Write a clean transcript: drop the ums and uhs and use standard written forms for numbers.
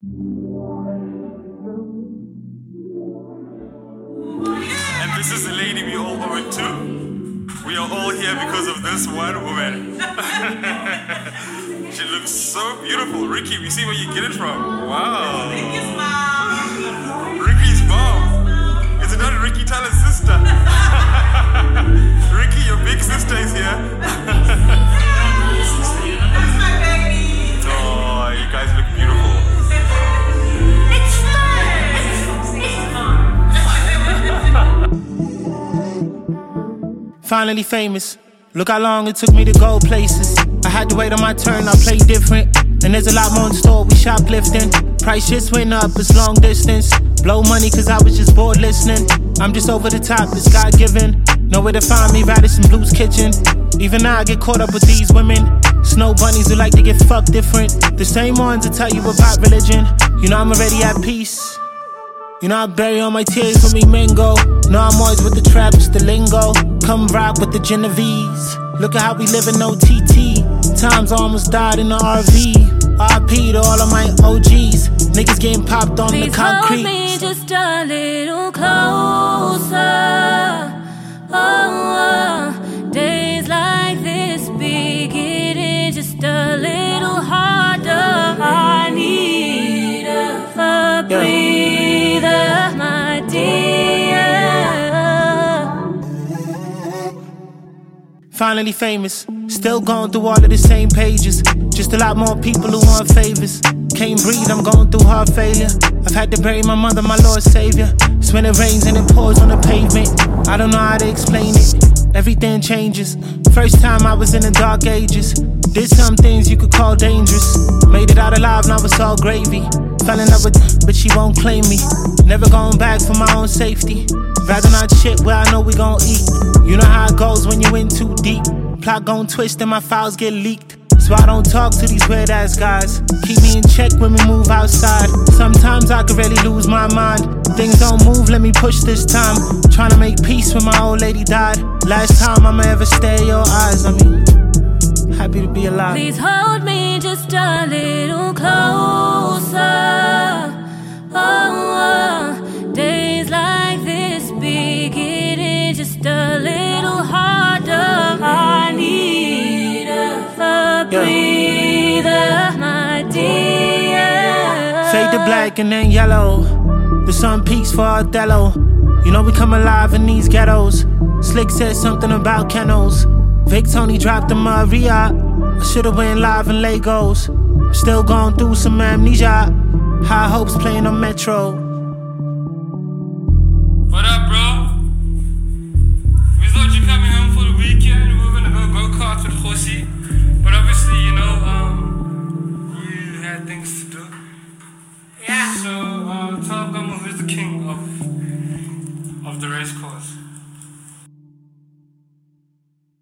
And this is the lady we all owe it to. We are all here because of this one woman. She looks so beautiful. Ricky, we see where you get it from. Wow. Ricky's mom. Ricky's mom. Is it not Ricky Tyler's sister? Ricky, your big sister is here. That's my baby. Oh, you guys look beautiful. Finally famous. Look how long it took me to go places. I had to wait on my turn, I played different. And there's a lot more in store, we shoplifting. Price just went up, it's long distance. Blow money cause I was just bored listening. I'm just over the top, it's God-given. Nowhere to find me, Radisson Blues Kitchen. Even now I get caught up with these women. Snow bunnies who like to get fucked different. The same ones that tell you about religion. You know I'm already at peace. You know I bury all my tears when we mingle. No, I'm always with the traps, the lingo. Come rock with the Genovese. Look at how we living, no TT. Times I almost died in the RV. RP to all of my OGs. Niggas getting popped on Please the concrete. hold me just a little closer. Oh, days like this be getting just a little harder. I need a breather, my dear. Finally famous, still going through all of the same pages. Just a lot more people who want favors. Can't breathe, I'm going through hard failure. I've had to bury my mother, my Lord Savior. It's when it rains and it pours on the pavement. I don't know how to explain it. Everything changes. First time I was in the dark ages. Did some things you could call dangerous. Made it out alive, now it's all gravy. Fell in love with, but she won't claim me. Never going back for my own safety. Rather not shit where I know we gon' eat. You know how it goes when you in too deep. Plot gon' twist and my files get leaked. So I don't talk to these weird ass guys. Keep me in check when we move outside. Sometimes I could really lose my mind. Things don't move, let me push this time. Trying to make peace when my old lady died. Last time I'ma ever stare in your eyes. I mean, happy to be alive. Please hold me just a little closer. Oh, days like this be getting just a little harder. I need a breather, my dear. Fade to black and then yellow. The sun peaks for Othello. You know we come alive in these ghettos. Slick said something about kennels. Vic Tony dropped the Maria. I should've went live in Legos. Still going through some amnesia. High hopes playing on Metro. What up, bro? We thought you coming home for the weekend. We were gonna go kart with José. But obviously, you know, you had things to do. Yeah. So, tell Gamo who's the king of the race